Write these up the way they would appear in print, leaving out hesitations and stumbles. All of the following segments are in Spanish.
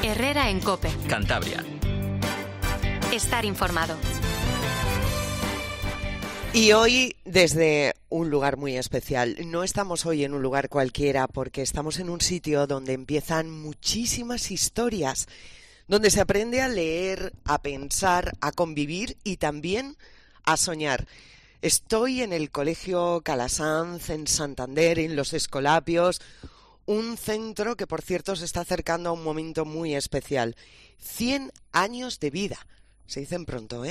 Herrera en COPE. Cantabria. Estar informado. Y hoy desde un lugar muy especial. No estamos hoy en un lugar cualquiera porque estamos en un sitio donde empiezan muchísimas historias, donde se aprende a leer, a pensar, a convivir y también a soñar. Estoy en el Colegio Calasanz, en Santander, en Los Escolapios, un centro que, por cierto, se está acercando a un momento muy especial. 100 años de vida. Se dicen pronto,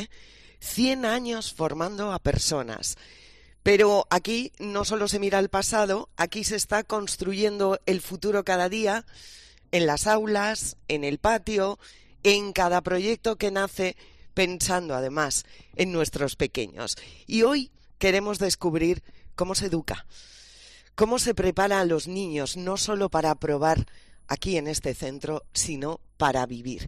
100 años formando a personas. Pero aquí no solo se mira al pasado, aquí se está construyendo el futuro cada día, en las aulas, en el patio, en cada proyecto que nace, pensando además en nuestros pequeños. Y hoy queremos descubrir cómo se educa, cómo se prepara a los niños, no solo para aprobar aquí en este centro, sino para vivir.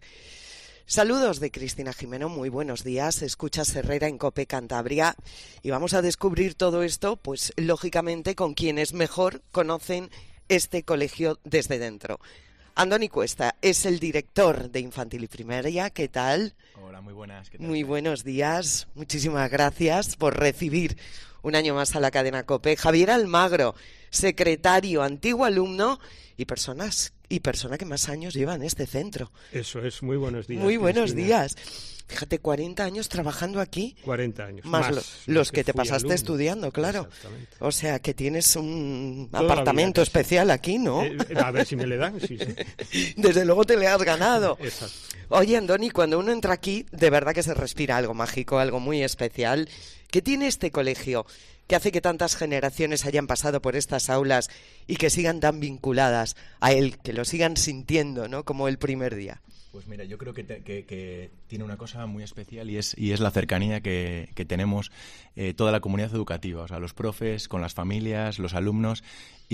Saludos de Cristina Jimeno, muy buenos días. Escuchas Herrera en COPE Cantabria y vamos a descubrir todo esto, pues lógicamente con quienes mejor conocen este colegio desde dentro. Andoni Cuesta es el director de Infantil y Primaria. ¿Qué tal? Hola, muy buenas. ¿Qué tal? Muy buenos días. Muchísimas gracias por recibir un año más a la cadena COPE. Javier Almagro, secretario, antiguo alumno y persona que más años lleva en este centro. Eso es, muy buenos días. Muy buenos Cristina. días. Fíjate, 40 años trabajando aquí. 40 años. Más los que te pasaste alumno. estudiando, claro. Exactamente. O sea, que tienes un Toda la apartamento vida, especial aquí, ¿no? A ver si me le dan, sí. Desde luego te le has ganado. Exacto. Oye, Andoni, cuando uno entra aquí, de verdad que se respira algo mágico, algo muy especial. ¿Qué tiene este colegio que hace que tantas generaciones hayan pasado por estas aulas y que sigan tan vinculadas a él, que lo sigan sintiendo, ¿no? Como el primer día? Pues mira, yo creo que tiene una cosa muy especial y es la cercanía que tenemos toda la comunidad educativa, o sea, los profes, con las familias, los alumnos,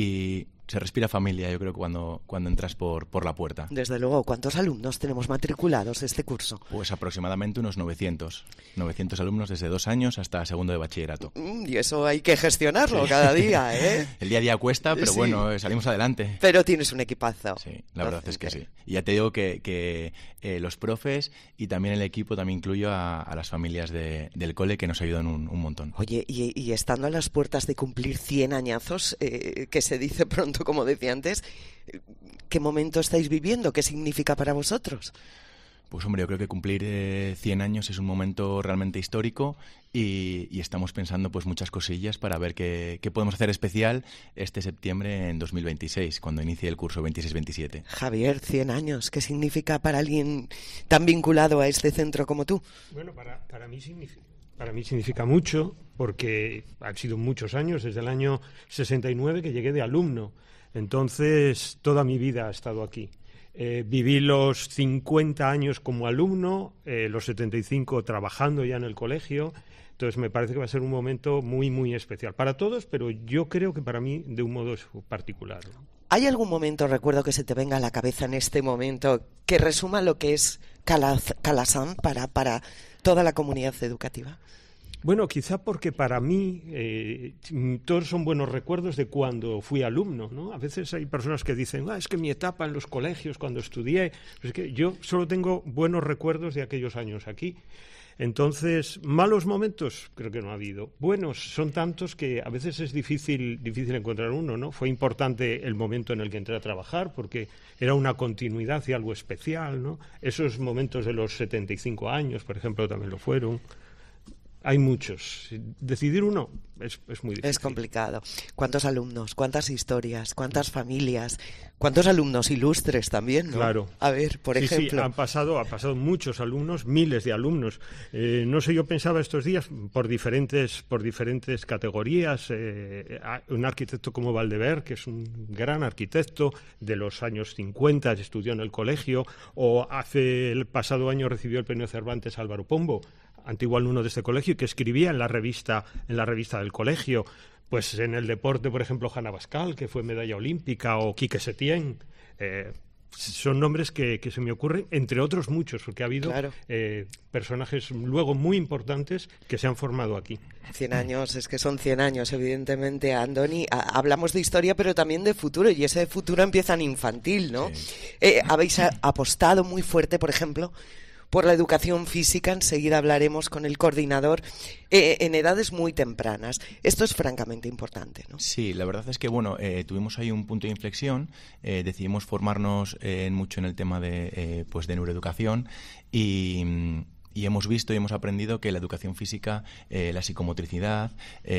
y se respira familia, yo creo, cuando entras por la puerta. Desde luego, ¿cuántos alumnos tenemos matriculados este curso? Pues aproximadamente unos 900 alumnos desde 2 años hasta segundo de bachillerato. Y eso hay que gestionarlo cada día, ¿eh? El día a día cuesta, pero Sí. Bueno, salimos adelante. Pero tienes un equipazo. Sí, la verdad es que sí. Y ya te digo que los profes y también el equipo, también incluyo a las familias del cole, que nos ayudan un montón. Oye, y estando a las puertas de cumplir 100 añazos, que se dice pronto, como decía antes, ¿qué momento estáis viviendo? ¿Qué significa para vosotros? Pues hombre, yo creo que cumplir 100 años es un momento realmente histórico y estamos pensando pues muchas cosillas para ver qué podemos hacer especial este septiembre en 2026, cuando inicie el curso 26-27. Javier, 100 años, ¿qué significa para alguien tan vinculado a este centro como tú? Bueno, para mí significa mucho, porque han sido muchos años, desde el año 69 que llegué de alumno. Entonces, toda mi vida he estado aquí. Viví los 50 años como alumno, los 75 trabajando ya en el colegio. Entonces, me parece que va a ser un momento muy, muy especial para todos, pero yo creo que para mí de un modo particular, ¿no? ¿Hay algún momento, recuerdo, que se te venga a la cabeza en este momento que resuma lo que es Calasanz para toda la comunidad educativa? Bueno, quizá porque para mí todos son buenos recuerdos de cuando fui alumno, ¿no? A veces hay personas que dicen, es que mi etapa en los colegios, cuando estudié, es que yo solo tengo buenos recuerdos de aquellos años aquí. Entonces, malos momentos creo que no ha habido. Buenos son tantos que a veces es difícil encontrar uno, ¿no? Fue importante el momento en el que entré a trabajar porque era una continuidad y algo especial, ¿no? Esos momentos de los 75 años, por ejemplo, también lo fueron. Hay muchos. Decidir uno es muy difícil. Es complicado. ¿Cuántos alumnos? ¿Cuántas historias? ¿Cuántas familias? ¿Cuántos alumnos ilustres también, no? Claro. A ver, por ejemplo. Sí, han pasado muchos alumnos, miles de alumnos. No sé, yo pensaba estos días por diferentes categorías. Un arquitecto como Valdevert, que es un gran arquitecto de los años 50, estudió en el colegio, o el pasado año recibió el premio Cervantes Álvaro Pombo, antiguo alumno de este colegio, que escribía en la revista del colegio. Pues en el deporte, por ejemplo, Hanna Bascal, que fue medalla olímpica, o Quique Setién. son nombres que se me ocurren, entre otros muchos, porque ha habido personajes luego muy importantes que se han formado aquí. 100 años, es que son 100 años, evidentemente, Andoni. Hablamos de historia, pero también de futuro, y ese futuro empieza en infantil, ¿no? Sí. Habéis apostado muy fuerte, por ejemplo, por la educación física. Enseguida hablaremos con el coordinador, en edades muy tempranas. Esto es francamente importante, ¿no? Sí, la verdad es que, tuvimos ahí un punto de inflexión, decidimos formarnos mucho en el tema de neuroeducación y hemos visto y hemos aprendido que la educación física, la psicomotricidad,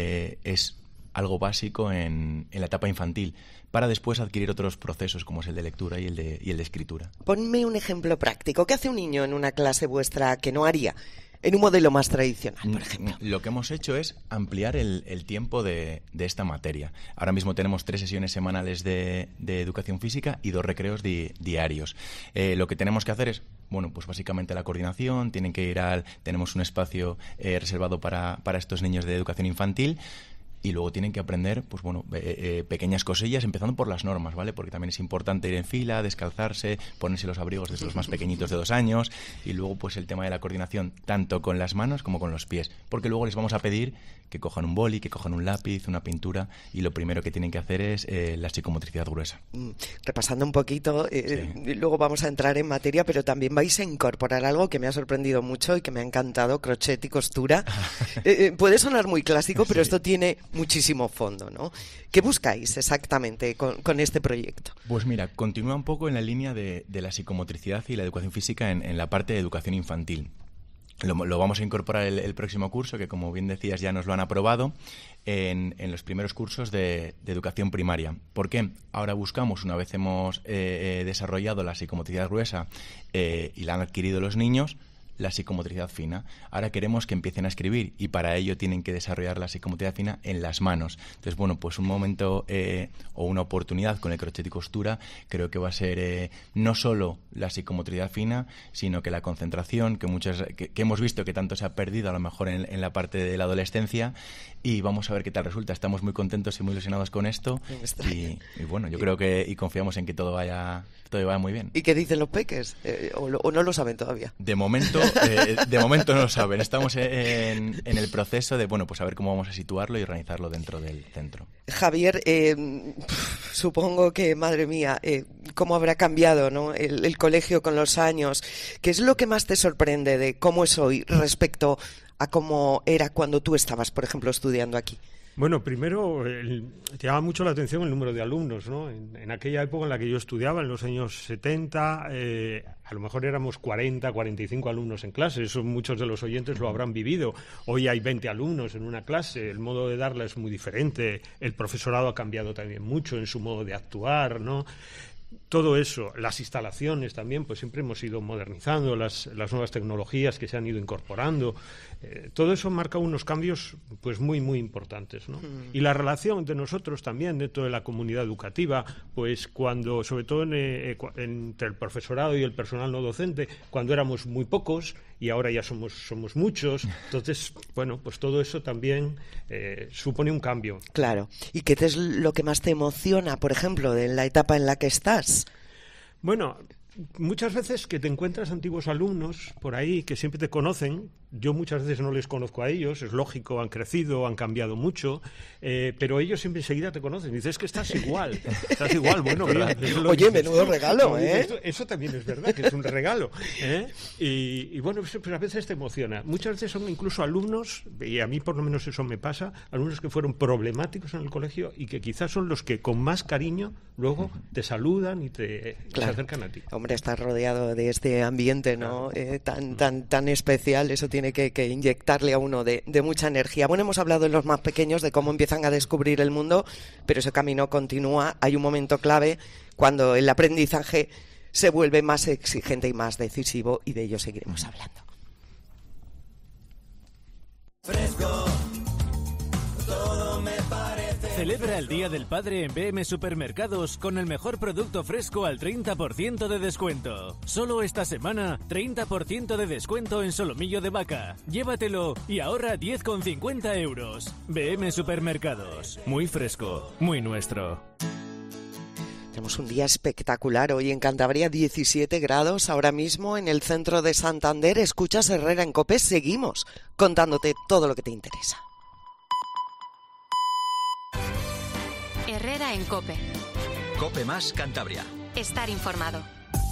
es algo básico en la etapa infantil, para después adquirir otros procesos como es el de lectura y el de escritura. Ponme un ejemplo práctico. ¿Qué hace un niño en una clase vuestra que no haría en un modelo más tradicional, por ejemplo? Lo que hemos hecho es ampliar el tiempo de esta materia. Ahora mismo tenemos 3 sesiones semanales de educación física y 2 recreos diarios. Lo que tenemos que hacer es, básicamente la coordinación. Tenemos un espacio reservado para estos niños de educación infantil. Y luego tienen que aprender, pequeñas cosillas, empezando por las normas, ¿vale? Porque también es importante ir en fila, descalzarse, ponerse los abrigos desde los más pequeñitos de 2 años, y luego el tema de la coordinación, tanto con las manos como con los pies, porque luego les vamos a pedir que cojan un boli, que cojan un lápiz, una pintura, y lo primero que tienen que hacer es la psicomotricidad gruesa. Repasando un poquito, luego vamos a entrar en materia, pero también vais a incorporar algo que me ha sorprendido mucho y que me ha encantado, crochet y costura. Puede sonar muy clásico, pero esto tiene muchísimo fondo, ¿no? ¿Qué buscáis exactamente con este proyecto? Pues mira, continúa un poco en la línea de la psicomotricidad y la educación física en la parte de educación infantil. Lo vamos a incorporar el próximo curso, que como bien decías ya nos lo han aprobado, en los primeros cursos de educación primaria. ¿Por qué? Ahora buscamos, una vez hemos desarrollado la psicomotricidad gruesa y la han adquirido los niños, la psicomotricidad fina. Ahora queremos que empiecen a escribir y para ello tienen que desarrollar la psicomotricidad fina en las manos. Entonces, un momento o una oportunidad con el crochet y costura creo que va a ser no solo la psicomotricidad fina, sino que la concentración, que hemos visto que tanto se ha perdido a lo mejor en la parte de la adolescencia, y vamos a ver qué tal resulta. Estamos muy contentos y muy ilusionados con esto y yo creo que y confiamos en que todo vaya muy bien. ¿Y qué dicen los peques? ¿O no lo saben todavía? De momento no lo saben. Estamos en el proceso de a ver cómo vamos a situarlo y organizarlo dentro del centro. Javier, supongo que, madre mía, cómo habrá cambiado, ¿no? el colegio con los años. ¿Qué es lo que más te sorprende de cómo es hoy respecto a cómo era cuando tú estabas, por ejemplo, estudiando aquí? Bueno, primero, te llama mucho la atención el número de alumnos, ¿no? En aquella época en la que yo estudiaba, en los años 70, a lo mejor éramos 40, 45 alumnos en clase. Eso muchos de los oyentes lo habrán vivido. Hoy hay 20 alumnos en una clase. El modo de darla es muy diferente. El profesorado ha cambiado también mucho en su modo de actuar, ¿no? Todo eso, las instalaciones también, pues siempre hemos ido modernizando, las nuevas tecnologías que se han ido incorporando, todo eso marca unos cambios pues muy, muy importantes, ¿no? Y la relación de nosotros también dentro de la comunidad educativa, pues cuando, sobre todo entre el profesorado y el personal no docente, cuando éramos muy pocos y ahora ya somos muchos, entonces, pues todo eso también supone un cambio. Claro. ¿Y qué es lo que más te emociona, por ejemplo, de la etapa en la que estás? Bueno, muchas veces que te encuentras antiguos alumnos por ahí que siempre te conocen. Yo muchas veces no les conozco a ellos, es lógico, han crecido, han cambiado mucho, pero ellos siempre enseguida te conocen. Dices, es que estás igual, bueno, bien. Oye, menudo regalo, ¿eh? Eso también es verdad, que es un regalo, ¿eh? Y pues a veces te emociona. Muchas veces son incluso alumnos, y a mí por lo menos eso me pasa, alumnos que fueron problemáticos en el colegio y que quizás son los que con más cariño luego te saludan y se acercan a ti. Hombre, estás rodeado de este ambiente, ¿no? Tan especial, eso tiene que inyectarle a uno de mucha energía. Bueno, hemos hablado en los más pequeños de cómo empiezan a descubrir el mundo, pero ese camino continúa. Hay un momento clave cuando el aprendizaje se vuelve más exigente y más decisivo, y de ello seguiremos hablando. Fresco, todo me parece. Celebra el Día del Padre en BM Supermercados con el mejor producto fresco al 30% de descuento. Solo esta semana, 30% de descuento en solomillo de vaca. Llévatelo y ahorra 10,50 euros. BM Supermercados. Muy fresco, muy nuestro. tenemos un día espectacular. Hoy en Cantabria 17 grados ahora mismo en el centro de Santander. Escuchas Herrera en COPE. Seguimos contándote todo lo que te interesa. Herrera en COPE. COPE más Cantabria. Estar informado.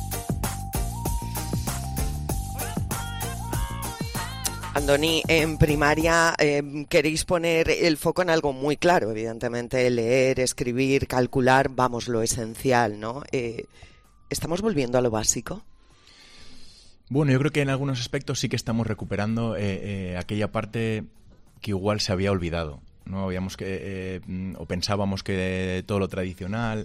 Andoni, en primaria queréis poner el foco en algo muy claro, evidentemente, leer, escribir, calcular, vamos, lo esencial, ¿no? ¿Estamos volviendo a lo básico? Bueno, yo creo que en algunos aspectos sí que estamos recuperando aquella parte que igual se había olvidado, ¿no? Habíamos o pensábamos que todo lo tradicional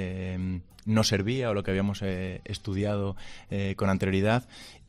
no servía, o lo que habíamos estudiado con anterioridad,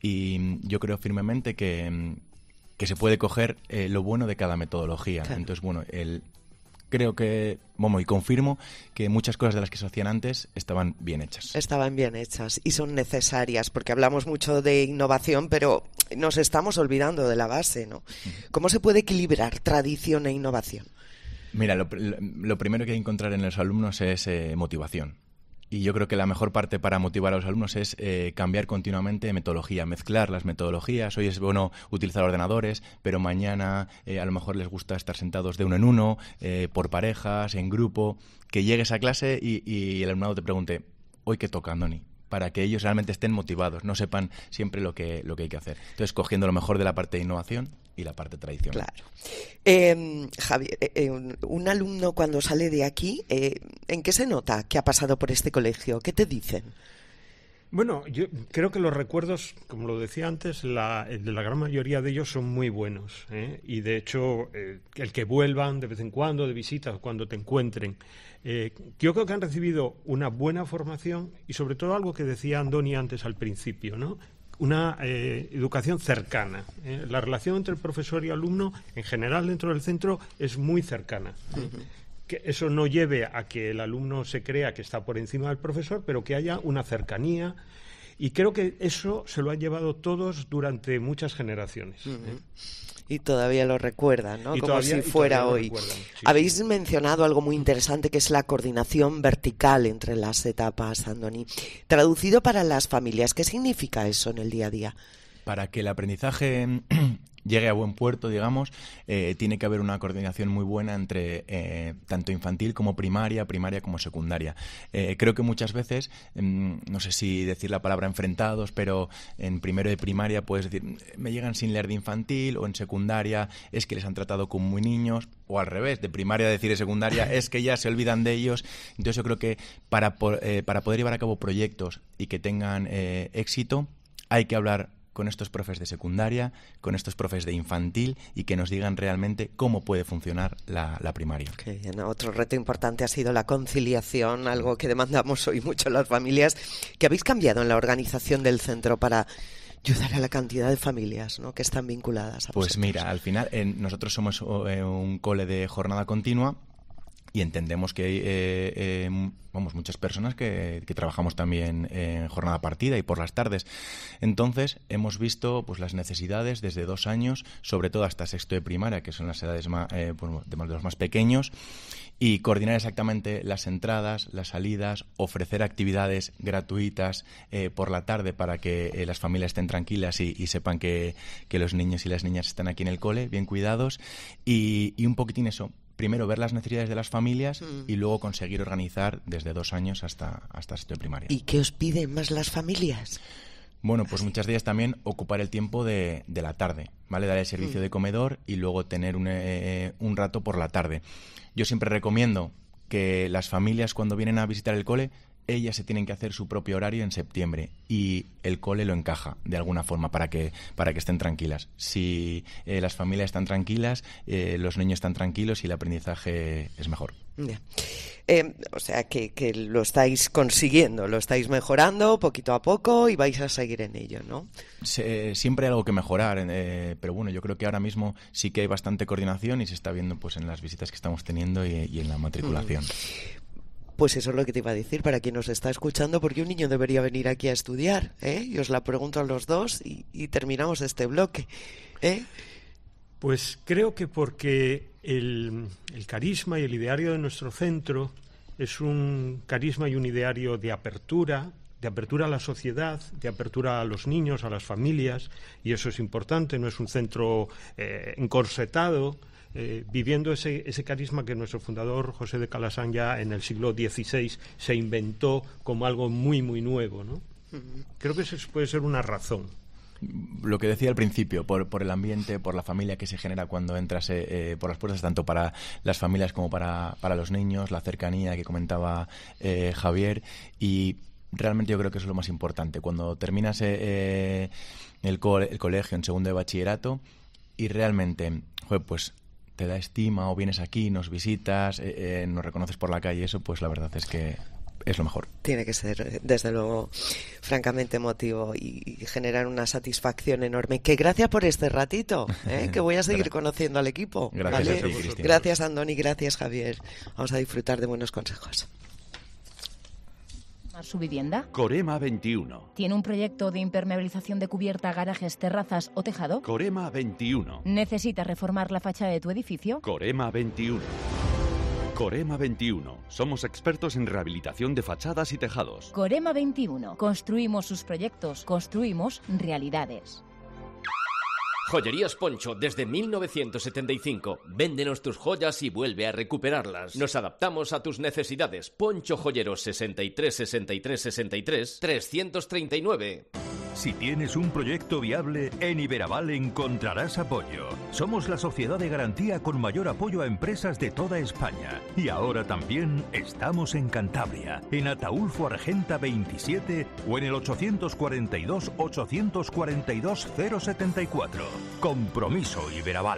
y yo creo firmemente que se puede coger lo bueno de cada metodología. Claro. Entonces, bueno, creo que, y confirmo que muchas cosas de las que se hacían antes estaban bien hechas. Estaban bien hechas y son necesarias, porque hablamos mucho de innovación, pero nos estamos olvidando de la base, ¿no? ¿Cómo se puede equilibrar tradición e innovación? Mira, lo primero que hay que encontrar en los alumnos es motivación. Y yo creo que la mejor parte para motivar a los alumnos es cambiar continuamente de metodología, mezclar las metodologías. Hoy es bueno utilizar ordenadores, pero mañana a lo mejor les gusta estar sentados de uno en uno, por parejas, en grupo. Que llegues a clase y el alumnado te pregunte, ¿hoy qué toca, Andoni? Para que ellos realmente estén motivados, no sepan siempre lo que hay que hacer. Entonces, cogiendo lo mejor de la parte de innovación y la parte tradicional. Claro. Javier, un alumno cuando sale de aquí, ¿en qué se nota que ha pasado por este colegio? ¿Qué te dicen? Bueno, yo creo que los recuerdos, como lo decía antes, de la gran mayoría de ellos son muy buenos, ¿eh? Y de hecho, el que vuelvan de vez en cuando, de visitas, cuando te encuentren, yo creo que han recibido una buena formación y sobre todo algo que decía Andoni antes al principio, ¿no? Una educación cercana. La relación entre el profesor y alumno, en general dentro del centro, es muy cercana. Que eso no lleve a que el alumno se crea que está por encima del profesor, pero que haya una cercanía. Y creo que eso se lo han llevado todos durante muchas generaciones. Y todavía lo recuerdan, ¿no? Y como si fuera hoy. Sí. Habéis mencionado algo muy interesante, que es la coordinación vertical entre las etapas, Andoni. Traducido para las familias, ¿qué significa eso en el día a día? Para que el aprendizaje llegue a buen puerto, digamos, tiene que haber una coordinación muy buena entre tanto infantil como primaria como secundaria. Creo que muchas veces, no sé si decir la palabra enfrentados, pero en primero de primaria puedes decir, me llegan sin leer de infantil, o en secundaria es que les han tratado como muy niños, o al revés, de primaria decir de secundaria es que ya se olvidan de ellos. Entonces yo creo que para poder llevar a cabo proyectos y que tengan éxito, hay que hablar con estos profes de secundaria, con estos profes de infantil, y que nos digan realmente cómo puede funcionar la primaria. Okay. Otro reto importante ha sido la conciliación, algo que demandamos hoy mucho las familias. ¿Qué habéis cambiado en la organización del centro para ayudar a la cantidad de familias, ¿no?, que están vinculadas a Pues vosotros? Mira, al final nosotros somos un cole de jornada continua, y entendemos que hay muchas personas que trabajamos también en jornada partida y por las tardes. Entonces hemos visto pues las necesidades desde 2 años, sobre todo hasta sexto de primaria, que son las edades de los más pequeños, y coordinar exactamente las entradas, las salidas, ofrecer actividades gratuitas por la tarde para que las familias estén tranquilas y sepan que los niños y las niñas están aquí en el cole, bien cuidados, y un poquitín eso. Primero ver las necesidades de las familias y luego conseguir organizar desde 2 años hasta sexto de primaria. ¿Y qué os piden más las familias? Bueno, pues muchas de ellas también ocupar el tiempo de la tarde, ¿vale? Dar el servicio de comedor y luego tener un rato por la tarde. Yo siempre recomiendo que las familias, cuando vienen a visitar el cole, ellas se tienen que hacer su propio horario en septiembre, y el cole lo encaja de alguna forma para que estén tranquilas. Si las familias están tranquilas, los niños están tranquilos y el aprendizaje es mejor. Yeah. O sea que lo estáis consiguiendo, lo estáis mejorando poquito a poco y vais a seguir en ello, ¿no? Siempre hay algo que mejorar, pero bueno, yo creo que ahora mismo sí que hay bastante coordinación y se está viendo pues en las visitas que estamos teniendo y en la matriculación. Pues eso es lo que te iba a decir para quien nos está escuchando, porque un niño debería venir aquí a estudiar, ¿eh? Y os la pregunto a los dos y terminamos este bloque, ¿eh? Pues creo que porque el carisma y el ideario de nuestro centro es un carisma y un ideario de apertura a la sociedad, de apertura a los niños, a las familias, y eso es importante, no es un centro encorsetado, viviendo ese carisma que nuestro fundador, José de Calasán, ya en el siglo XVI se inventó como algo muy, muy nuevo, ¿no? Creo que eso puede ser una razón. Lo que decía al principio, por el ambiente, por la familia que se genera cuando entras por las puertas, tanto para las familias como para los niños, la cercanía que comentaba Javier, y realmente yo creo que eso es lo más importante. Cuando terminas el colegio en segundo de bachillerato y realmente, pues te da estima o vienes aquí, nos visitas, nos reconoces por la calle, eso pues la verdad es que es lo mejor. Tiene que ser, desde luego, francamente emotivo y generar una satisfacción enorme. Que gracias por este ratito, que voy a seguir conociendo al equipo. Gracias, ¿vale? a ti, Cristina. Gracias, Andoni, gracias, Javier. Vamos a disfrutar de buenos consejos. ¿Su vivienda? Corema 21. ¿Tiene un proyecto de impermeabilización de cubierta, garajes, terrazas o tejado? Corema 21. ¿Necesita reformar la fachada de tu edificio? Corema 21. Corema 21. Somos expertos en rehabilitación de fachadas y tejados. Corema 21. Construimos sus proyectos, construimos realidades. Joyerías Poncho, desde 1975. Véndenos tus joyas y vuelve a recuperarlas. Nos adaptamos a tus necesidades. Poncho Joyeros 63 63 63 339. Si tienes un proyecto viable, en Iberaval encontrarás apoyo. Somos la sociedad de garantía con mayor apoyo a empresas de toda España. Y ahora también estamos en Cantabria, en Ataulfo Argenta 27 o en el 842 842 074. Compromiso Iberaval.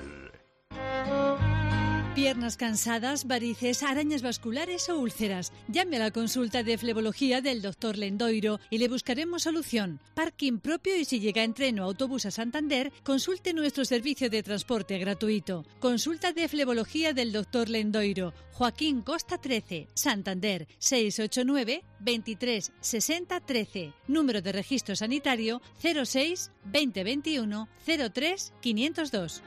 Piernas cansadas, varices, arañas vasculares o úlceras. Llame a la consulta de flebología del Dr. Lendoiro y le buscaremos solución. Parking propio y si llega en tren o autobús a Santander, consulte nuestro servicio de transporte gratuito. Consulta de flebología del Dr. Lendoiro. Joaquín Costa 13, Santander, 689 23 60 13. Número de registro sanitario 06 2021 03 502.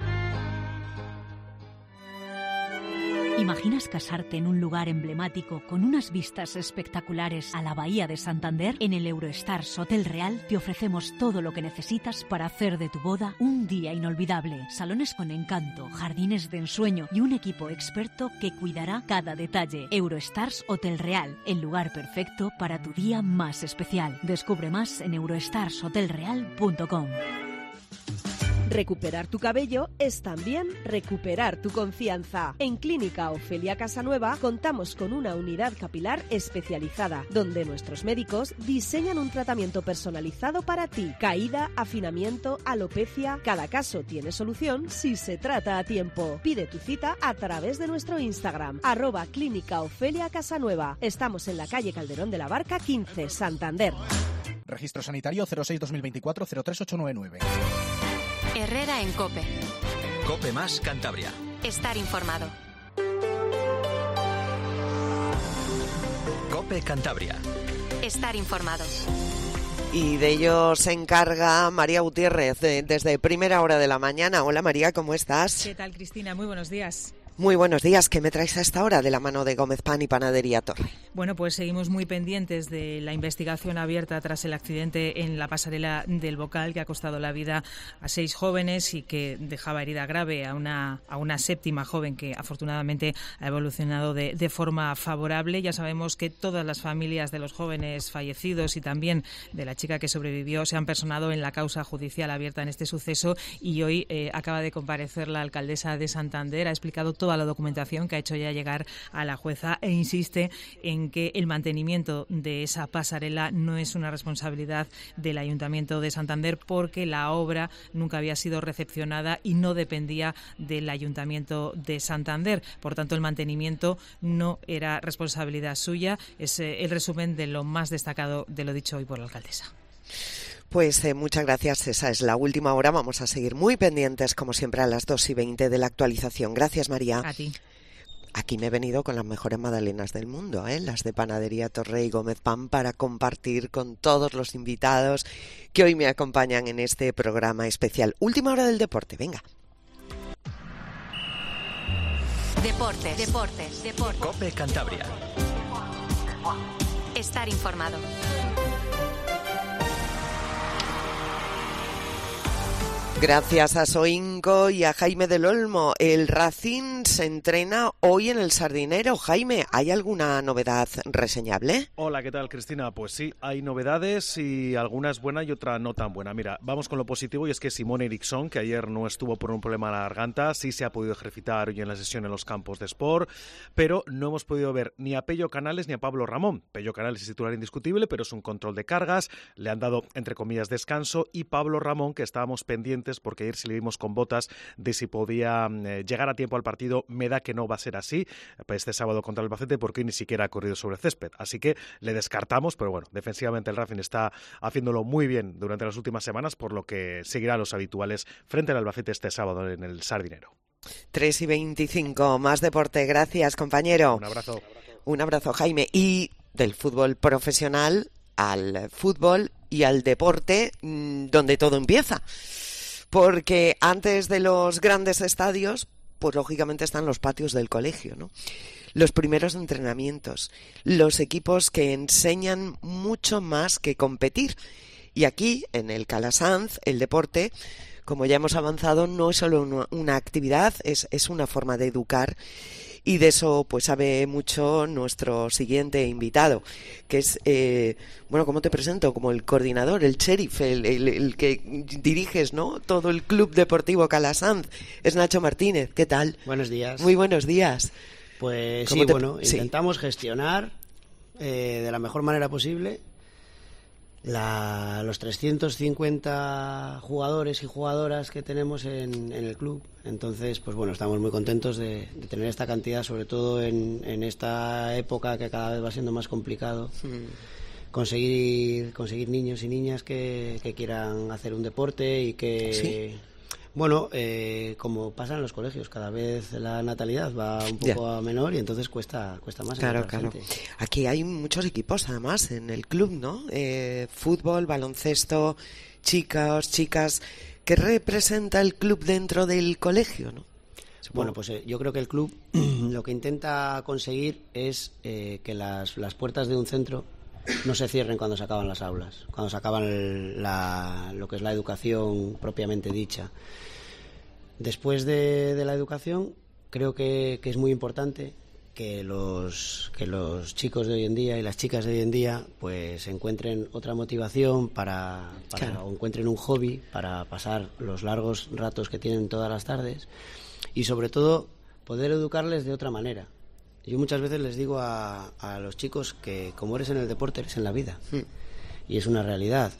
¿Imaginas casarte en un lugar emblemático con unas vistas espectaculares a la bahía de Santander? En el Eurostars Hotel Real te ofrecemos todo lo que necesitas para hacer de tu boda un día inolvidable. Salones con encanto, jardines de ensueño y un equipo experto que cuidará cada detalle. Eurostars Hotel Real, el lugar perfecto para tu día más especial. Descubre más en eurostarshotelreal.com. Recuperar tu cabello es también recuperar tu confianza. En Clínica Ofelia Casanueva contamos con una unidad capilar especializada, donde nuestros médicos diseñan un tratamiento personalizado para ti. Caída, afinamiento, alopecia, cada caso tiene solución si se trata a tiempo. Pide tu cita a través de nuestro Instagram, @Clínica Ofelia Casanueva. Estamos en la calle Calderón de la Barca 15, Santander. Registro sanitario 06-2024 03899. Herrera en COPE. COPE más Cantabria. Estar informado. COPE Cantabria. Estar informado. Y de ello se encarga María Gutiérrez desde primera hora de la mañana. Hola María, ¿cómo estás? ¿Qué tal, Cristina? Muy buenos días. Muy buenos días. ¿Qué me traes a esta hora de la mano de Gómez Pan y Panadería Torre? Bueno, pues seguimos muy pendientes de la investigación abierta tras el accidente en la pasarela del Bocal que ha costado la vida a 6 jóvenes y que dejaba herida grave a una séptima joven que afortunadamente ha evolucionado de forma favorable. Ya sabemos que todas las familias de los jóvenes fallecidos y también de la chica que sobrevivió se han personado en la causa judicial abierta en este suceso y hoy acaba de comparecer la alcaldesa de Santander. Ha explicado toda la documentación que ha hecho ya llegar a la jueza e insiste en que el mantenimiento de esa pasarela no es una responsabilidad del Ayuntamiento de Santander porque la obra nunca había sido recepcionada y no dependía del Ayuntamiento de Santander. Por tanto, el mantenimiento no era responsabilidad suya. Es el resumen de lo más destacado de lo dicho hoy por la alcaldesa. Pues muchas gracias, esa es la última hora. Vamos a seguir muy pendientes, como siempre, a las 2:20 de la actualización. Gracias, María. A ti. Aquí me he venido con las mejores magdalenas del mundo, las de Panadería Torre y Gómez Pan, para compartir con todos los invitados que hoy me acompañan en este programa especial. Última hora del deporte, venga. Deportes. COPE Cantabria. Estar informado. Gracias a Soinco y a Jaime del Olmo. El Racing se entrena hoy en el Sardinero. Jaime, ¿hay alguna novedad reseñable? Hola, ¿qué tal, Cristina? Pues sí, hay novedades y alguna es buena y otra no tan buena. Mira, vamos con lo positivo y es que Simón Eriksson, que ayer no estuvo por un problema en la garganta, sí se ha podido ejercitar hoy en la sesión en los campos de Sport, pero no hemos podido ver ni a Pello Canales ni a Pablo Ramón. Pello Canales es titular indiscutible, pero es un control de cargas, le han dado, entre comillas, descanso, y Pablo Ramón, que estábamos pendientes porque ayer sí le vimos con botas de si podía llegar a tiempo al partido. Me da que no va a ser así este sábado contra el Albacete porque hoy ni siquiera ha corrido sobre césped, así que le descartamos, pero bueno, defensivamente el Racing está haciéndolo muy bien durante las últimas semanas, por lo que seguirá los habituales frente al Albacete este sábado en el Sardinero. 3:25, más deporte. Gracias, compañero. Un abrazo. Un abrazo, Jaime. Y del fútbol profesional al fútbol y al deporte, donde todo empieza. Porque antes de los grandes estadios, pues lógicamente están los patios del colegio, ¿no? Los primeros entrenamientos, los equipos que enseñan mucho más que competir. Y aquí, en el Calasanz, el deporte, como ya hemos avanzado, no es solo una actividad, es una forma de educar. Y de eso pues sabe mucho nuestro siguiente invitado, que es, ¿cómo te presento? Como el coordinador, el sheriff, el que diriges, ¿no?, todo el Club Deportivo Calasanz. Es Nacho Martínez. ¿Qué tal? Buenos días. Muy buenos días. Pues sí, intentamos gestionar de la mejor manera posible los 350 jugadores y jugadoras que tenemos en el club. Entonces, pues bueno, estamos muy contentos de tener esta cantidad, sobre todo en esta época que cada vez va siendo más complicado. Conseguir niños y niñas que quieran hacer un deporte y que... ¿Sí? Bueno, como pasa en los colegios, cada vez la natalidad va un poco a menor y entonces cuesta más. Claro. Aquí hay muchos equipos, además, en el club, ¿no? Fútbol, baloncesto, chicos, chicas. ¿Qué representa el club dentro del colegio, no? Bueno, pues yo creo que el club lo que intenta conseguir es que las puertas de un centro no se cierren cuando se acaban las aulas, cuando se acaban lo que es la educación propiamente dicha. Después de la educación, creo que es muy importante que los chicos de hoy en día y las chicas de hoy en día pues encuentren otra motivación o encuentren un hobby para pasar los largos ratos que tienen todas las tardes y sobre todo poder educarles de otra manera. Yo muchas veces les digo a los chicos que como eres en el deporte, eres en la vida. Y es una realidad.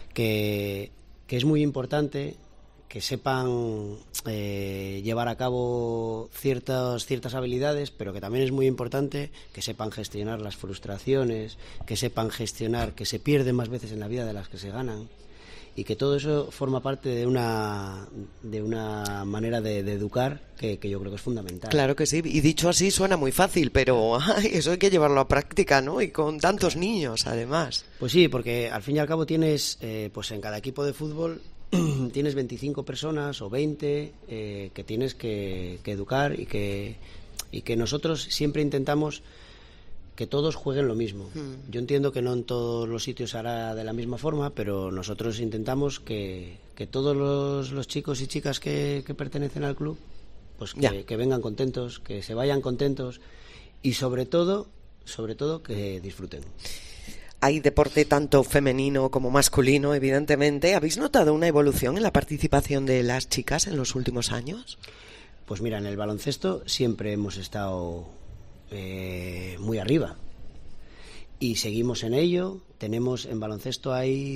Que es muy importante que sepan llevar a cabo ciertas habilidades, pero que también es muy importante que sepan gestionar las frustraciones, que sepan gestionar que se pierden más veces en la vida de las que se ganan. Y que todo eso forma parte de una manera de educar que yo creo que es fundamental. Claro que sí, y dicho así suena muy fácil, pero eso hay que llevarlo a práctica, ¿no? Y con tantos niños, además. Pues sí, porque al fin y al cabo tienes, pues en cada equipo de fútbol tienes 25 personas o 20 que tienes que educar y que nosotros siempre intentamos que todos jueguen lo mismo. Yo entiendo que no en todos los sitios se hará de la misma forma, pero nosotros intentamos que todos los chicos y chicas que pertenecen al club pues que vengan contentos, que se vayan contentos y sobre todo que disfruten. Hay deporte tanto femenino como masculino, evidentemente. ¿Habéis notado una evolución en la participación de las chicas en los últimos años? Pues mira, en el baloncesto siempre hemos estado muy arriba y seguimos en ello. Tenemos en baloncesto hay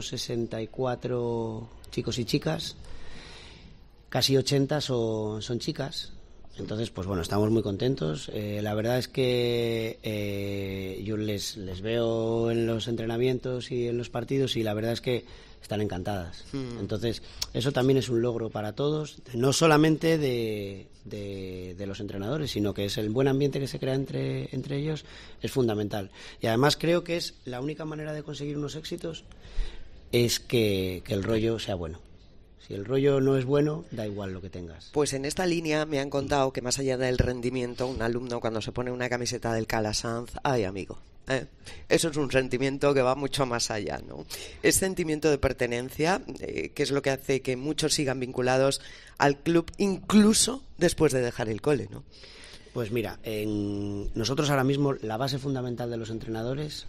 164 chicos y chicas, casi 80 son chicas. Entonces, pues bueno, estamos muy contentos. La verdad es que yo les veo en los entrenamientos y en los partidos y la verdad es que están encantadas. Entonces, eso también es un logro para todos, no solamente de los entrenadores, sino que es el buen ambiente que se crea entre ellos, es fundamental. Y además creo que es la única manera de conseguir unos éxitos es que el rollo sea bueno. Si el rollo no es bueno, da igual lo que tengas. Pues en esta línea me han contado que más allá del rendimiento, un alumno cuando se pone una camiseta del Calasanz, ¡ay, amigo! Eso es un sentimiento que va mucho más allá, ¿no? Es sentimiento de pertenencia, que es lo que hace que muchos sigan vinculados al club, incluso después de dejar el cole, ¿no? Pues mira, nosotros ahora mismo la base fundamental de los entrenadores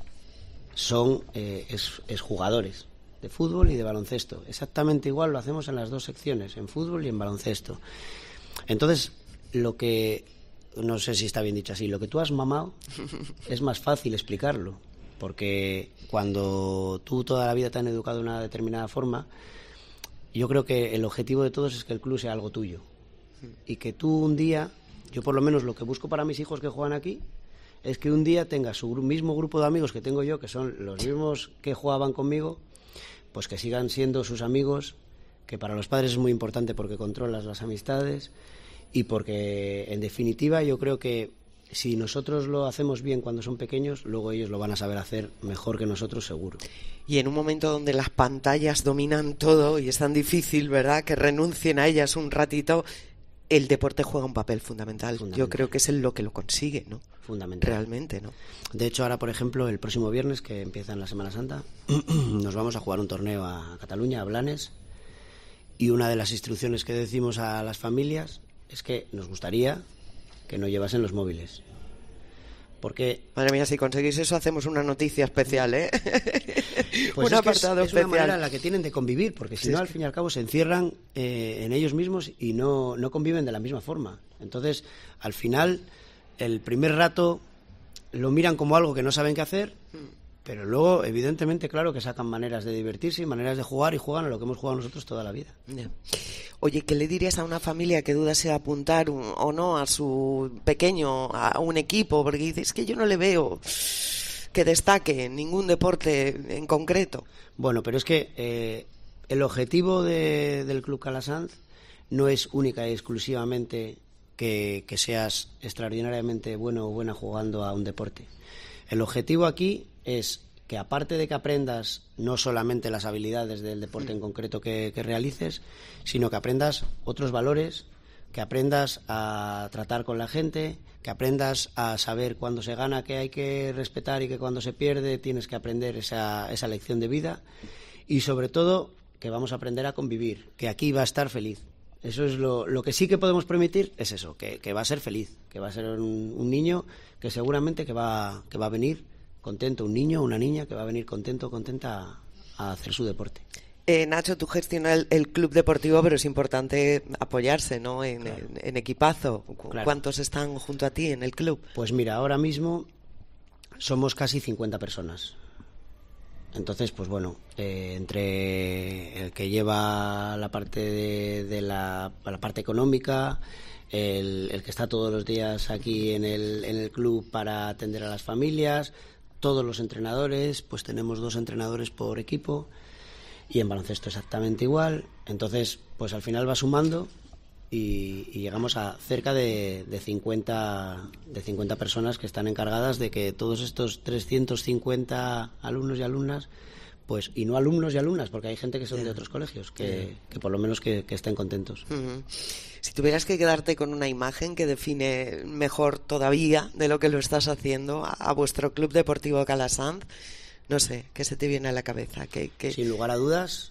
es jugadores de fútbol y de baloncesto. Exactamente igual lo hacemos en las dos secciones, en fútbol y en baloncesto. Entonces, no sé si está bien dicho así, lo que tú has mamado es más fácil explicarlo, porque cuando tú toda la vida te han educado de una determinada forma, yo creo que el objetivo de todos es que el club sea algo tuyo. Y que tú un día, yo por lo menos lo que busco para mis hijos que juegan aquí, es que un día tenga su mismo grupo de amigos que tengo yo, que son los mismos que jugaban conmigo, pues que sigan siendo sus amigos, que para los padres es muy importante porque controlas las amistades y porque, en definitiva, yo creo que si nosotros lo hacemos bien cuando son pequeños, luego ellos lo van a saber hacer mejor que nosotros, seguro. Y en un momento donde las pantallas dominan todo y es tan difícil, ¿verdad?, que renuncien a ellas un ratito, el deporte juega un papel fundamental. Yo creo que es lo que lo consigue, ¿no? Fundamental. Realmente, ¿no? De hecho, ahora, por ejemplo, el próximo viernes, que empieza en la Semana Santa, nos vamos a jugar un torneo a Cataluña, a Blanes, y una de las instrucciones que decimos a las familias es que nos gustaría que no llevasen los móviles. Porque... Madre mía, si conseguís eso, hacemos una noticia especial, ¿eh? Pues un apartado es especial. una manera en la que tienen de convivir, porque si no, al fin y al cabo, se encierran en ellos mismos y no conviven de la misma forma. Entonces, al final, el primer rato lo miran como algo que no saben qué hacer, pero luego, evidentemente, claro que sacan maneras de divertirse y maneras de jugar y juegan a lo que hemos jugado nosotros toda la vida. Yeah. Oye, ¿qué le dirías a una familia que duda si apuntar o no a su pequeño a un equipo? Porque dices, es que yo no le veo que destaque en ningún deporte en concreto. Bueno, pero es que el objetivo del Club Calasanz no es única y exclusivamente que seas extraordinariamente bueno o buena jugando a un deporte. El objetivo aquí es que, aparte de que aprendas no solamente las habilidades del deporte en concreto que realices, sino que aprendas otros valores, que aprendas a tratar con la gente, que aprendas a saber cuándo se gana, que hay que respetar, y que cuando se pierde tienes que aprender esa lección de vida, y sobre todo que vamos a aprender a convivir, que aquí va a estar feliz. Eso es lo que sí que podemos permitir, es eso, que va a ser feliz, que va a ser un niño que seguramente que va a venir contento, un niño o una niña que va a venir contenta a hacer su deporte. Nacho, tú gestionas el club deportivo, pero es importante apoyarse, ¿no? Claro. En equipazo. Claro. ¿Cuántos están junto a ti en el club? Pues mira, ahora mismo somos casi 50 personas. Entonces, pues bueno, entre el que lleva la parte de la parte económica, el que está todos los días aquí en el club para atender a las familias, todos los entrenadores, pues tenemos 2 entrenadores por equipo, y en baloncesto exactamente igual. Entonces, pues al final va sumando y llegamos a cerca de 50 personas que están encargadas de que todos estos 350 alumnos y alumnas, pues, y no alumnos y alumnas, porque hay gente que son de otros colegios, que por lo menos que estén contentos. Uh-huh. Si tuvieras que quedarte con una imagen que define mejor todavía de lo que lo estás haciendo a vuestro Club Deportivo Calasanz, no sé, ¿qué se te viene a la cabeza? Sin lugar a dudas,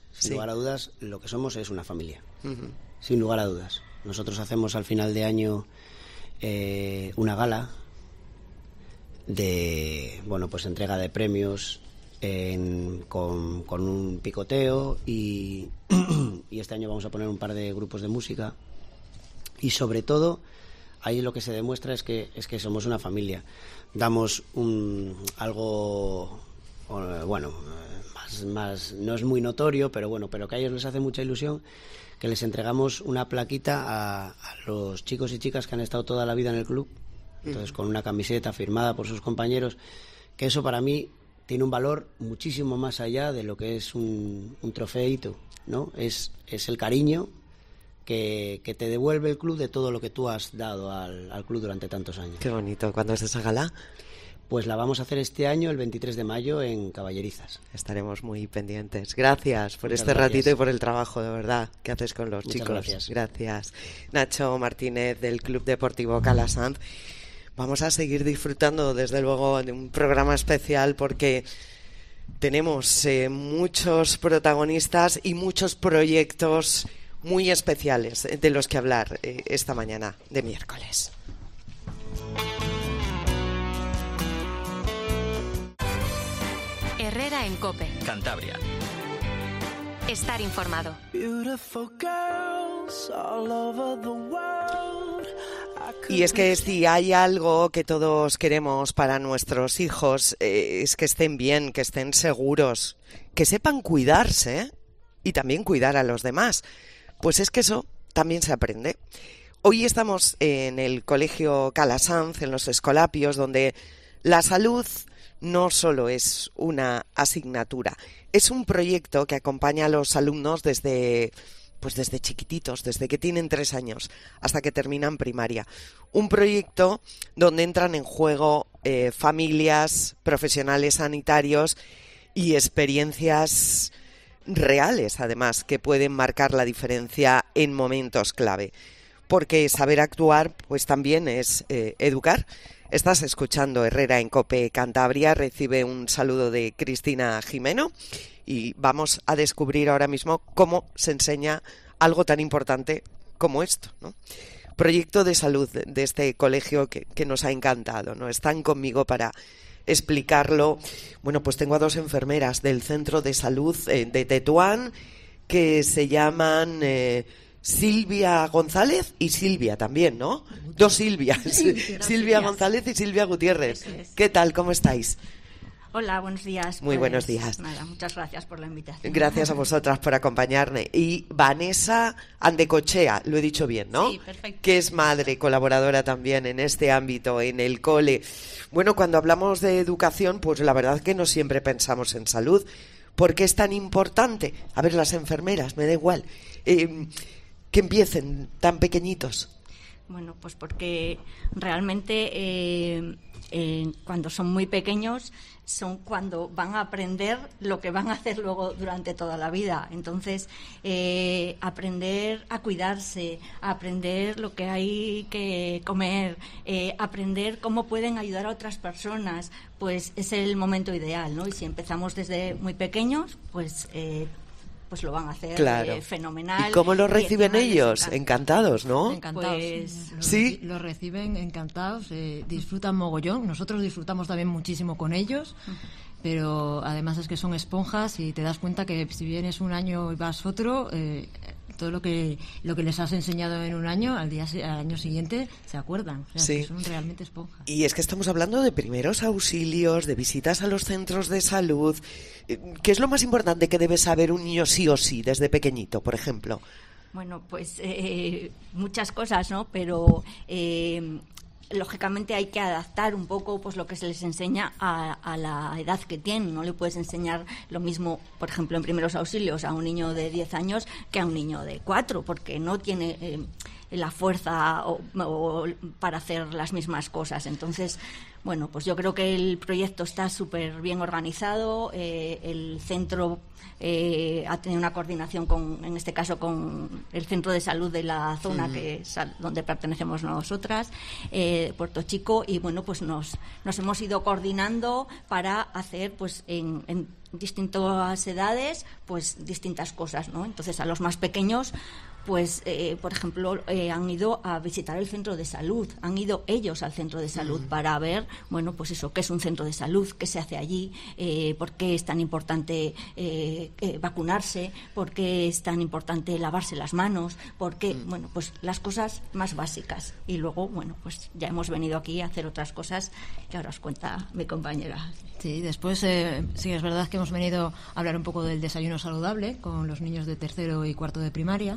lo que somos es una familia. Uh-huh. Sin lugar a dudas. Nosotros hacemos al final de año una gala de, bueno, pues entrega de premios con un picoteo y este año vamos a poner un par de grupos de música, y sobre todo ahí lo que se demuestra es que somos una familia. Damos algo, bueno, más no es muy notorio, pero bueno, pero que a ellos les hace mucha ilusión, que les entregamos una plaquita a los chicos y chicas que han estado toda la vida en el club, entonces con una camiseta firmada por sus compañeros, que eso para mí tiene un valor muchísimo más allá de lo que es un trofeito, ¿no? Es el cariño que te devuelve el club de todo lo que tú has dado al club durante tantos años. Qué bonito. ¿Cuándo es esa gala? Pues la vamos a hacer este año, el 23 de mayo, en Caballerizas. Estaremos muy pendientes. Gracias por Muchas este gracias. ratito y por el trabajo, de verdad, que haces con los Muchas chicos. gracias. Nacho Martínez, del Club Deportivo Calasanz. Vamos a seguir disfrutando, desde luego, de un programa especial porque tenemos muchos protagonistas y muchos proyectos muy especiales de los que hablar esta mañana de miércoles. Herrera en COPE. Cantabria. Estar informado. Y es que si hay algo que todos queremos para nuestros hijos, es que estén bien, que estén seguros, que sepan cuidarse y también cuidar a los demás. Pues es que eso también se aprende. Hoy estamos en el Colegio Calasanz, en los Escolapios, donde la salud no solo es una asignatura, es un proyecto que acompaña a los alumnos desde chiquititos, desde que tienen 3 años hasta que terminan primaria. Un proyecto donde entran en juego familias, profesionales sanitarios y experiencias reales, además, que pueden marcar la diferencia en momentos clave. Porque saber actuar, pues también es educar. Estás escuchando Herrera en COPE Cantabria, recibe un saludo de Cristina Jimeno y vamos a descubrir ahora mismo cómo se enseña algo tan importante como esto, ¿no? Proyecto de salud de este colegio que nos ha encantado, ¿no? Están conmigo para explicarlo. Bueno, pues tengo a 2 enfermeras del Centro de Salud de Tetuán que se llaman Silvia González y Silvia también, ¿no? 2 Silvias, sí, Silvia González y Silvia Gutiérrez. ¿Qué tal? ¿Cómo estáis? Hola, buenos días. Muy buenos días. Nada, muchas gracias por la invitación. Gracias a vosotras por acompañarme. Y Vanessa Andecochea, lo he dicho bien, ¿no? Sí, perfecto. Que es madre, colaboradora también en este ámbito, en el cole. Bueno, cuando hablamos de educación, pues la verdad que no siempre pensamos en salud. ¿Por qué es tan importante? A ver, las enfermeras, me da igual, que empiecen tan pequeñitos. Bueno, pues porque realmente cuando son muy pequeños son cuando van a aprender lo que van a hacer luego durante toda la vida. Entonces, aprender a cuidarse, aprender lo que hay que comer, aprender cómo pueden ayudar a otras personas, pues es el momento ideal, ¿no? Y si empezamos desde muy pequeños, pues lo van a hacer fenomenal. ¿Y cómo lo reciben ellos? Encantados, ¿no? Encantados. Pues, ¿sí? Lo reciben encantados, disfrutan mogollón. Nosotros disfrutamos también muchísimo con ellos, pero además es que son esponjas y te das cuenta que si vienes un año y vas otro, todo lo que les has enseñado en un año, al año siguiente se acuerdan. O sea, sí. Que son realmente esponjas. Y es que estamos hablando de primeros auxilios, de visitas a los centros de salud. ¿Qué es lo más importante que debe saber un niño sí o sí desde pequeñito, por ejemplo? Bueno, pues muchas cosas, ¿no? Pero lógicamente hay que adaptar un poco pues lo que se les enseña a la edad que tienen. No le puedes enseñar lo mismo, por ejemplo, en primeros auxilios a un niño de 10 años que a un niño de 4, porque no tiene la fuerza o para hacer las mismas cosas. Entonces, bueno, pues yo creo que el proyecto está súper bien organizado. El centro ha tenido una coordinación en este caso con el centro de salud de la zona que es donde pertenecemos nosotras, Puerto Chico, y bueno, pues nos hemos ido coordinando para hacer pues en distintas edades pues distintas cosas, ¿no? Entonces a los más pequeños pues por ejemplo han ido a visitar el centro de salud, han ido ellos al centro de salud para ver, bueno, pues eso, qué es un centro de salud, qué se hace allí, por qué es tan importante vacunarse, por qué es tan importante lavarse las manos, por qué, bueno, pues las cosas más básicas. Y luego, bueno, pues ya hemos venido aquí a hacer otras cosas que ahora os cuenta mi compañera. Sí, después sí es verdad que hemos venido a hablar un poco del desayuno saludable con los niños de 3º y 4º de primaria,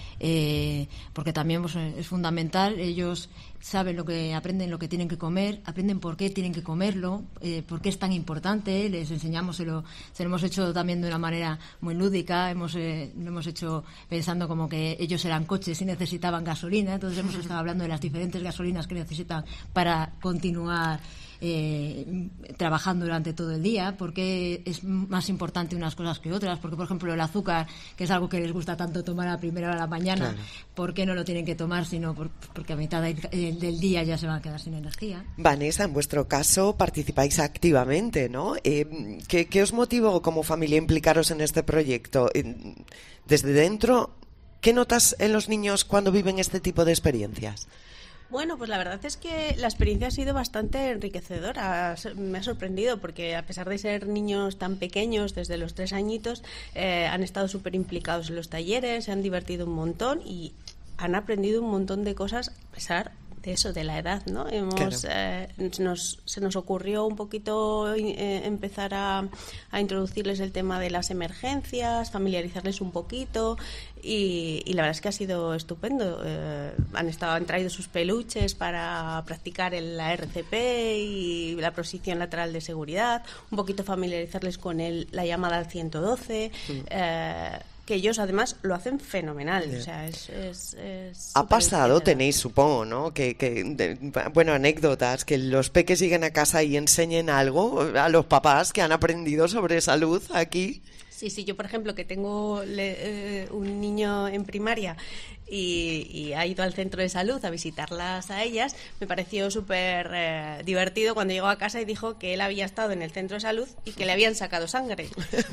porque también pues, es fundamental. Ellos saben aprenden lo que tienen que comer, aprenden por qué tienen que comerlo, por qué es tan importante. Les enseñamos, se lo hemos hecho también de una manera muy lúdica. Lo hemos hecho pensando como que ellos eran coches y necesitaban gasolina, entonces hemos estado hablando de las diferentes gasolinas que necesitan para continuar trabajando durante todo el día, por qué es más importante unas cosas que otras, porque por ejemplo el azúcar, que es algo que les gusta tanto tomar a primera hora de la mañana, claro, ¿por qué no lo tienen que tomar sino porque a mitad del día ya se van a quedar sin energía? Vanessa, en vuestro caso participáis activamente, ¿no? ¿Qué os motivó como familia a implicaros en este proyecto? Desde dentro, ¿qué notas en los niños cuando viven este tipo de experiencias? Bueno, pues la verdad es que la experiencia ha sido bastante enriquecedora. Me ha sorprendido porque a pesar de ser niños tan pequeños, desde los 3 añitos, han estado súper implicados en los talleres, se han divertido un montón y han aprendido un montón de cosas a pesar de eso, de la edad, ¿no? Claro. Se nos ocurrió un poquito empezar a introducirles el tema de las emergencias, familiarizarles un poquito y la verdad es que ha sido estupendo. Han traído sus peluches para practicar la RCP y la posición lateral de seguridad, un poquito familiarizarles con la llamada al 112, que ellos además lo hacen fenomenal. O sea, es ha pasado, tenéis, supongo, ¿no? Bueno, anécdotas, que los peques lleguen a casa y enseñen algo a los papás que han aprendido sobre salud aquí. Sí, yo por ejemplo que tengo un niño en primaria y ha ido al centro de salud a visitarlas a ellas, me pareció súper divertido cuando llegó a casa y dijo que él había estado en el centro de salud y que le habían sacado sangre.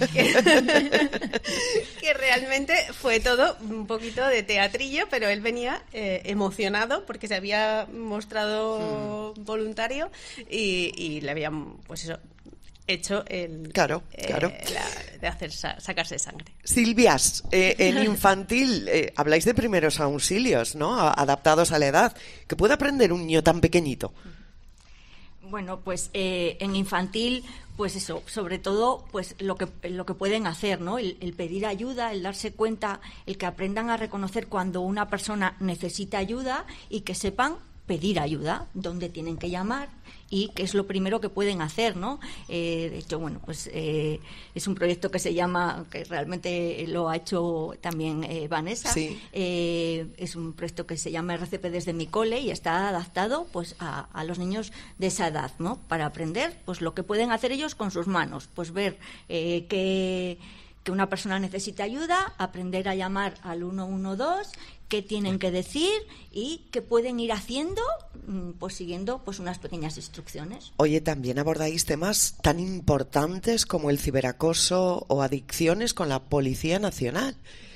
Que realmente fue todo un poquito de teatrillo, pero él venía emocionado porque se había mostrado voluntario y le habían, pues eso, hecho claro. De hacer sacarse sangre. Silvias, en infantil habláis de primeros auxilios, ¿no? Adaptados a la edad. ¿Qué puede aprender un niño tan pequeñito? Bueno, pues en infantil, pues eso, sobre todo, pues lo que pueden hacer, ¿no? El pedir ayuda, el darse cuenta, el que aprendan a reconocer cuando una persona necesita ayuda y que sepan pedir ayuda, dónde tienen que llamar y qué es lo primero que pueden hacer, ¿no? De hecho, bueno, pues es un proyecto que se llama, que realmente lo ha hecho también Vanessa, sí. Es un proyecto que se llama RCP desde mi cole y está adaptado pues a los niños de esa edad, ¿no? Para aprender pues lo que pueden hacer ellos con sus manos, pues ver que una persona necesita ayuda, aprender a llamar al 112, qué tienen que decir y qué pueden ir haciendo, pues siguiendo pues unas pequeñas instrucciones. Oye, también abordáis temas tan importantes como el ciberacoso o adicciones con la Policía Nacional.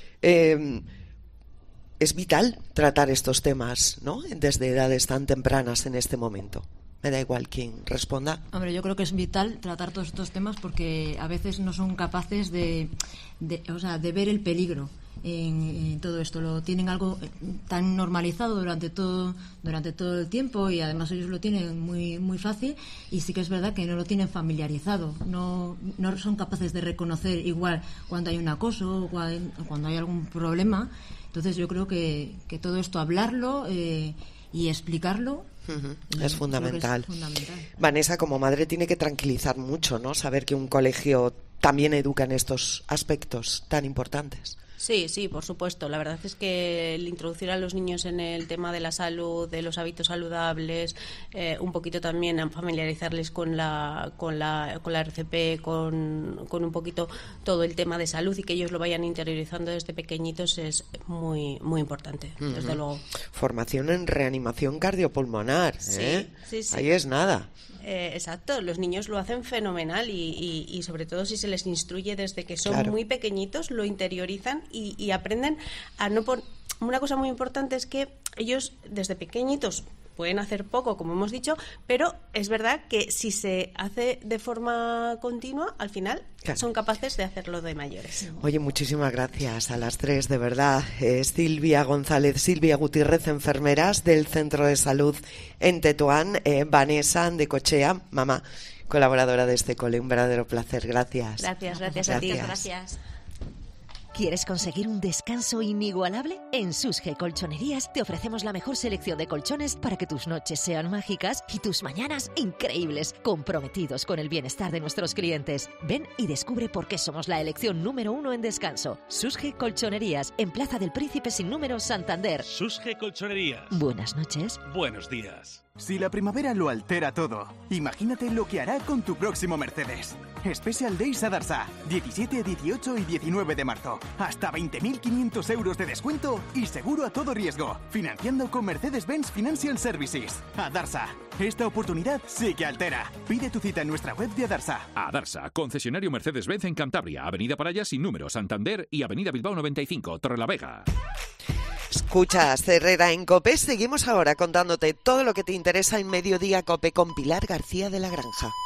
Es vital tratar estos temas, ¿no? Desde edades tan tempranas en este momento. Me da igual quién responda. Hombre, yo creo que es vital tratar todos estos temas porque a veces no son capaces de ver el peligro en todo esto. Lo tienen algo tan normalizado durante todo el tiempo y además ellos lo tienen muy muy fácil y sí que es verdad que no lo tienen familiarizado. No son capaces de reconocer igual cuando hay un acoso o cuando hay algún problema. Entonces yo creo que todo esto hablarlo y explicarlo es fundamental. Vanessa, como madre, tiene que tranquilizar mucho, ¿no? Saber que un colegio también educa en estos aspectos tan importantes. Sí, por supuesto. La verdad es que el introducir a los niños en el tema de la salud, de los hábitos saludables, un poquito también a familiarizarles con la RCP, con un poquito todo el tema de salud y que ellos lo vayan interiorizando desde pequeñitos es muy muy importante, desde luego. Formación en reanimación cardiopulmonar, ¿eh? Sí. Ahí es nada. Exacto, los niños lo hacen fenomenal y sobre todo si se les instruye desde que son muy pequeñitos, lo interiorizan y aprenden a no una cosa muy importante es que ellos desde pequeñitos pueden hacer poco, como hemos dicho, pero es verdad que si se hace de forma continua, al final son capaces de hacerlo de mayores. Oye, muchísimas gracias a las tres, de verdad. Silvia González, Silvia Gutiérrez, enfermeras del Centro de Salud en Tetuán, Vanessa Andecochea, mamá, colaboradora de este cole. Un verdadero placer. Gracias. Gracias a ti. Gracias. ¿Quieres conseguir un descanso inigualable? En Susge Colchonerías te ofrecemos la mejor selección de colchones para que tus noches sean mágicas y tus mañanas increíbles, comprometidos con el bienestar de nuestros clientes. Ven y descubre por qué somos la elección número 1 en descanso. Susge Colchonerías, en Plaza del Príncipe sin número, Santander. Susge Colchonerías. Buenas noches. Buenos días. Si la primavera lo altera todo, imagínate lo que hará con tu próximo Mercedes. Special Days a Darsa, 17, 18 y 19 de marzo. Hasta 20.500 euros de descuento y seguro a todo riesgo. Financiando con Mercedes-Benz Financial Services. Adarsa. Esta oportunidad sí que altera. Pide tu cita en nuestra web de Adarsa. Adarsa, concesionario Mercedes-Benz en Cantabria, Avenida Paraya sin número, Santander y Avenida Bilbao 95, Torrelavega. Escuchas Herrera en COPE. Seguimos ahora contándote todo lo que te interesa en Mediodía COPE con Pilar García de la Granja.